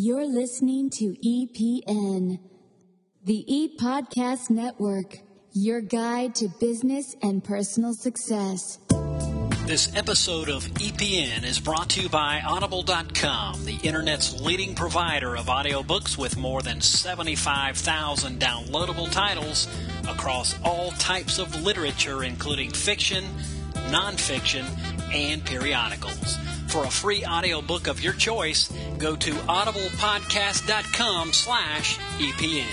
You're listening to EPN, the E-Podcast Network, your guide to business and personal success. This episode of EPN is brought to you by Audible.com, the Internet's leading provider of audiobooks with more than 75,000 downloadable titles across all types of literature, including fiction, nonfiction, and periodicals. For a free audiobook of your choice, go to audiblepodcast.com/EPN.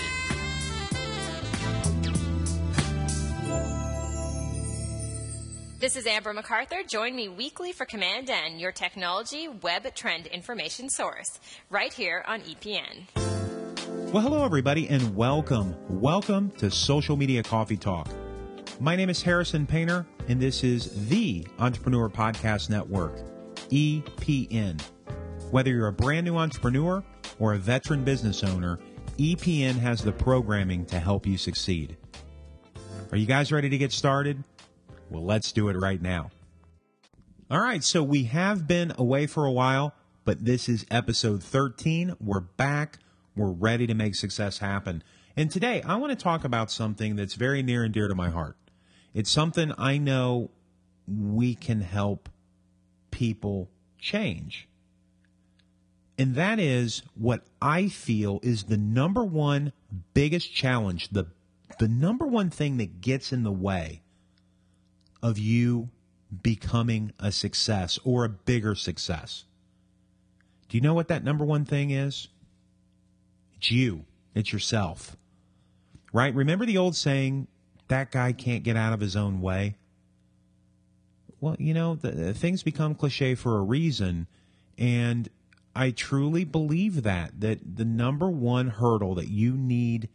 This is Amber MacArthur. Join me weekly for Command N, your technology web trend information source, right here on EPN. Well, hello, everybody, and welcome. Welcome to Social Media Coffee Talk. My name is Harrison Painter, and this is the Entrepreneur Podcast Network, EPN. Whether you're a brand new entrepreneur or a veteran business owner, EPN has the programming to help you succeed. Are you guys ready to get started? Well, let's do it right now. All right, so we have been away for a while, but this is episode 13. We're back. We're ready to make success happen. And today, I want to talk about something that's very near and dear to my heart. It's something I know we can help people change. And that is what I feel is the number one biggest challenge, the number one thing that gets in the way of you becoming a success or a bigger success. Do you know what that number one thing is? It's you. It's yourself. Right? Remember the old saying, that guy can't get out of his own way? Well, you know, things become cliche for a reason, and I truly believe that the number one hurdle that you need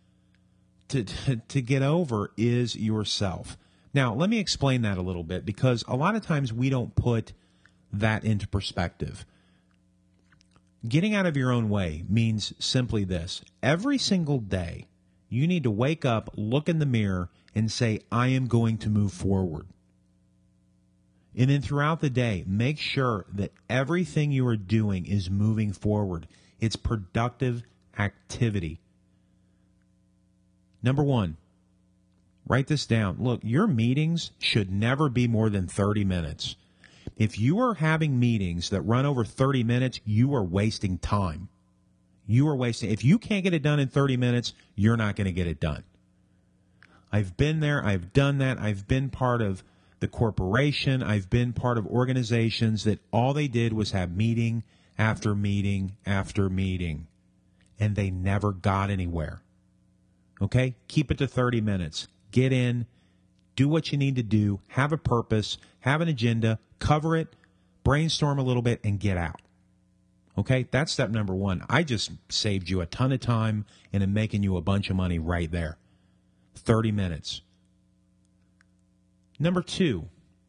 to get over is yourself. Now, let me explain that a little bit, because a lot of times we don't put that into perspective. Getting out of your own way means simply this. Every single day, you need to wake up, look in the mirror, and say, I am going to move forward. And then throughout the day, make sure that everything you are doing is moving forward. It's productive activity. Number one, write this down. Look, your meetings should never be more than 30 minutes. If you are having meetings that run over 30 minutes, you are wasting time. You are wasting. If you can't get it done in 30 minutes, you're not going to get it done. I've been there. I've done that. I've been part of the corporation. I've been part of organizations that all they did was have meeting after meeting after meeting, and they never got anywhere. Okay? Keep it to 30 minutes. Get in, do what you need to do, have a purpose, have an agenda, cover it, brainstorm a little bit, and get out. Okay? That's step number one. I just saved you a ton of time and am making you a bunch of money right there. 30 minutes. Number two,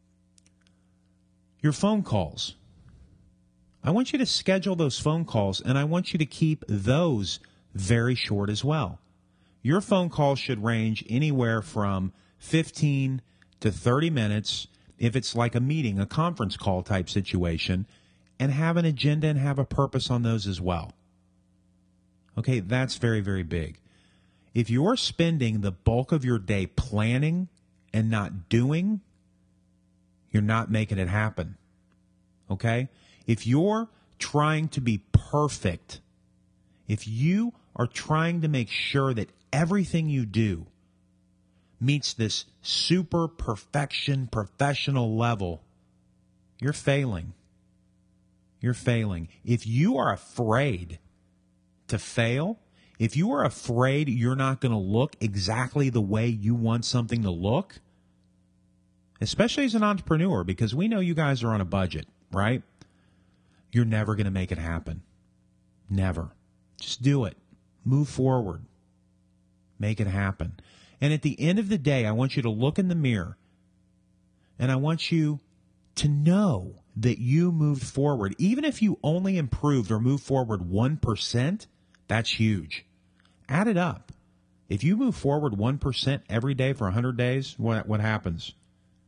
your phone calls. I want you to schedule those phone calls, and I want you to keep those very short as well. Your phone calls should range anywhere from 15 to 30 minutes if it's like a meeting, a conference call type situation, and have an agenda and have a purpose on those as well. Okay, that's very, very big. If you're spending the bulk of your day planning and not doing, you're not making it happen. Okay? If you're trying to be perfect, if you are trying to make sure that everything you do meets this super perfection professional level, you're failing. You're failing. If you are afraid to fail, if you are afraid you're not going to look exactly the way you want something to look, especially as an entrepreneur, because we know you guys are on a budget, right? You're never going to make it happen. Never. Just do it. Move forward. Make it happen. And at the end of the day, I want you to look in the mirror, and I want you to know that you moved forward. Even if you only improved or moved forward 1%, that's huge. Add it up. If you move forward 1% every day for 100 days, what happens?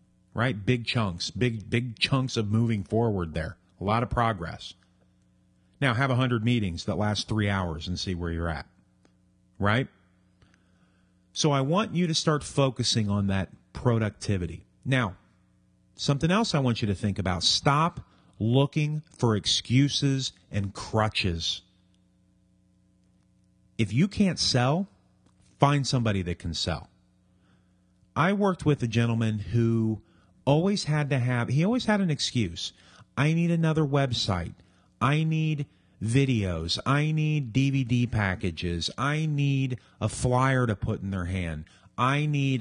Right? Big chunks of moving forward there. A lot of progress. Now, have 100 meetings that last 3 hours and see where you're at, right? So I want you to start focusing on that productivity. Now, something else I want you to think about. Stop looking for excuses and crutches. If you can't sell, find somebody that can sell. I worked with a gentleman who always had an excuse. I need another website. I need videos. I need DVD packages. I need a flyer to put in their hand. I need.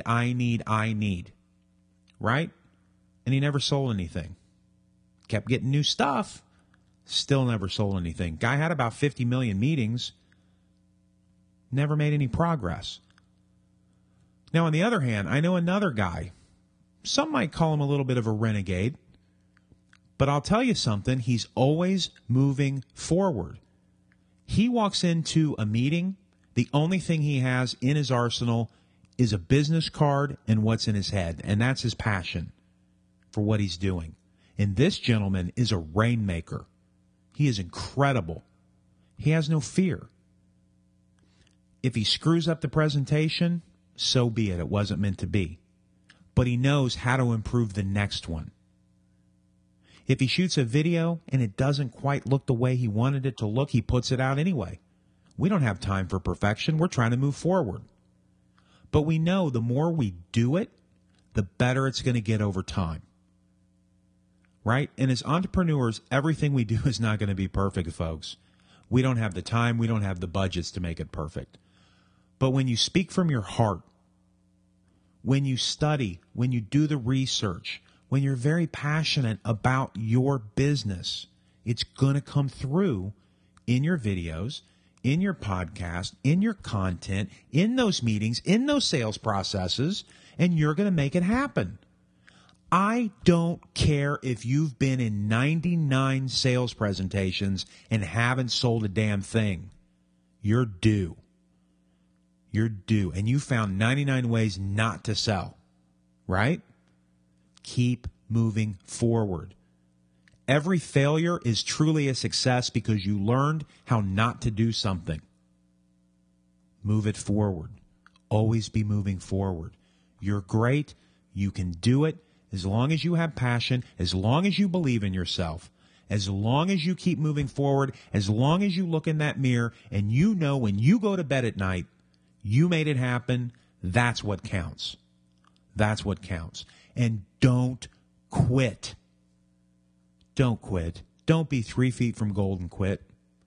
Right? And he never sold anything. Kept getting new stuff. Still never sold anything. Guy had about 50 million meetings. Never made any progress. Now, on the other hand, I know another guy. Some might call him a little bit of a renegade. But I'll tell you something, he's always moving forward. He walks into a meeting, the only thing he has in his arsenal is a business card and what's in his head, and that's his passion for what he's doing. And this gentleman is a rainmaker. He is incredible. He has no fear. If he screws up the presentation, so be it. It wasn't meant to be. But he knows how to improve the next one. If he shoots a video and it doesn't quite look the way he wanted it to look, he puts it out anyway. We don't have time for perfection. We're trying to move forward. But we know the more we do it, the better it's going to get over time. Right? And as entrepreneurs, everything we do is not going to be perfect, folks. We don't have the time. We don't have the budgets to make it perfect. But when you speak from your heart, when you study, when you do the research, when you're very passionate about your business, it's going to come through in your videos, in your podcast, in your content, in those meetings, in those sales processes, and you're going to make it happen. I don't care if you've been in 99 sales presentations and haven't sold a damn thing. You're due. You're due. And you found 99 ways not to sell, right? Keep moving forward. Every failure is truly a success because you learned how not to do something. Move it forward. Always be moving forward. You're great. You can do it as long as you have passion, as long as you believe in yourself, as long as you keep moving forward, as long as you look in that mirror and you know when you go to bed at night, you made it happen. That's what counts. That's what counts. And don't quit. Don't quit. Don't be 3 feet from gold and quit.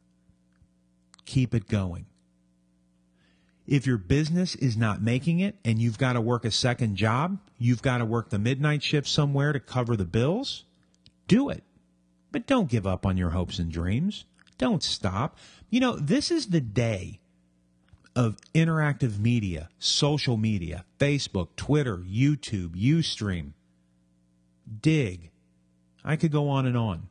Keep it going. If your business is not making it and you've got to work a second job, you've got to work the midnight shift somewhere to cover the bills, do it. But don't give up on your hopes and dreams. Don't stop. You know, this is the day of interactive media, social media, Facebook, Twitter, YouTube, Ustream, Dig. I could go on and on.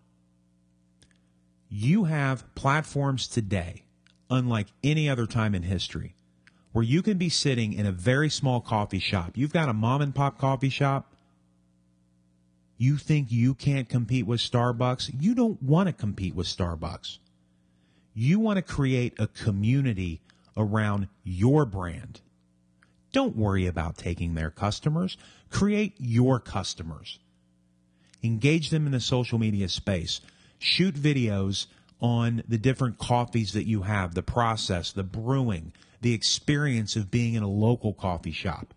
You have platforms today, unlike any other time in history, where you can be sitting in a very small coffee shop. You've got a mom and pop coffee shop. You think you can't compete with Starbucks? You don't want to compete with Starbucks. You want to create a community around your brand. Don't worry about taking their customers. Create your customers. Engage them in the social media space. Shoot videos on the different coffees that you have, the process, the brewing, the experience of being in a local coffee shop.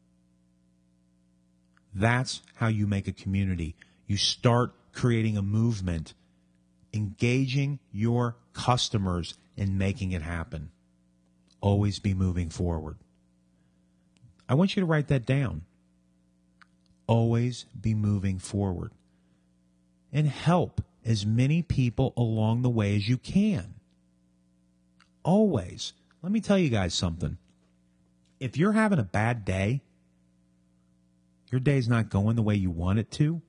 That's how you make a community. You start creating a movement, engaging your customers and making it happen. Always be moving forward. I want you to write that down. Always be moving forward. And help as many people along the way as you can. Always. Let me tell you guys something. If you're having a bad day, your day's not going the way you want it to,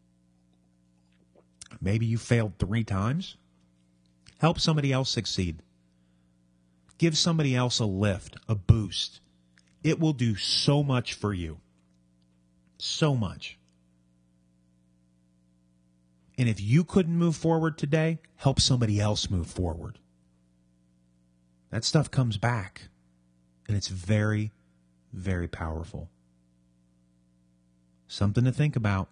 maybe you failed 3 times, help somebody else succeed. Give somebody else a lift, a boost. It will do so much for you. So much. And if you couldn't move forward today, help somebody else move forward. That stuff comes back, and it's very, very powerful. Something to think about.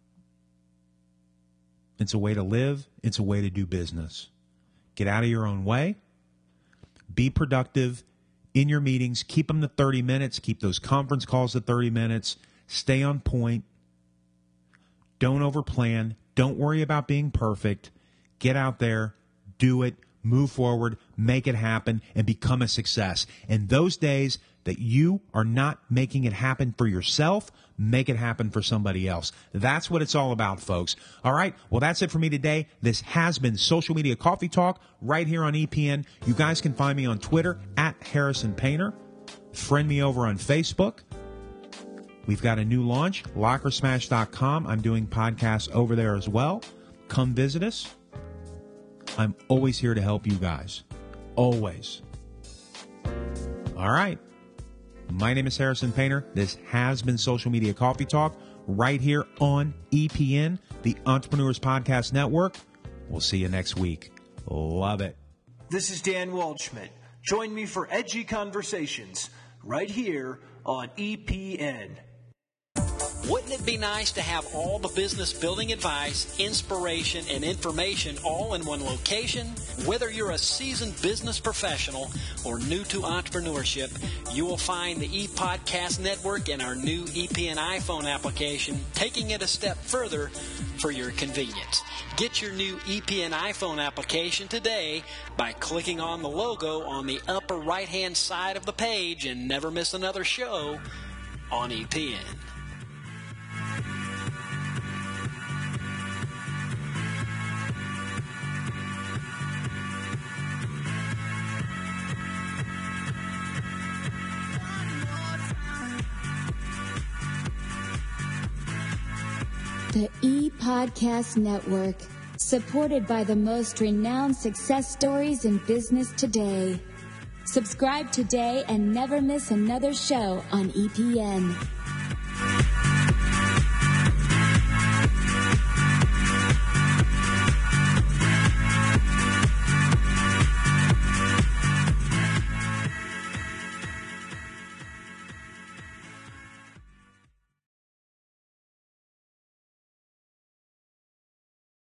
It's a way to live. It's a way to do business. Get out of your own way. Be productive in your meetings. Keep them to 30 minutes. Keep those conference calls to 30 minutes. Stay on point. Don't overplan. Don't worry about being perfect. Get out there. Do it. Move forward. Make it happen. And become a success. And those days that you are not making it happen for yourself, make it happen for somebody else. That's what it's all about, folks. All right. Well, that's it for me today. This has been Social Media Coffee Talk right here on EPN. You guys can find me on Twitter at Harrison Painter. Friend me over on Facebook. We've got a new launch, lockersmash.com. I'm doing podcasts over there as well. Come visit us. I'm always here to help you guys. Always. All right. My name is Harrison Painter. This has been Social Media Coffee Talk right here on EPN, the Entrepreneurs Podcast Network. We'll see you next week. Love it. This is Dan Waldschmidt. Join me for Edgy Conversations right here on EPN. Wouldn't it be nice to have all the business building advice, inspiration, and information all in one location? Whether you're a seasoned business professional or new to entrepreneurship, you will find the ePodcast Network and our new EPN iPhone application, taking it a step further for your convenience. Get your new EPN iPhone application today by clicking on the logo on the upper right-hand side of the page and never miss another show on EPN. The ePodcast Network, supported by the most renowned success stories in business today. Subscribe today and never miss another show on EPN.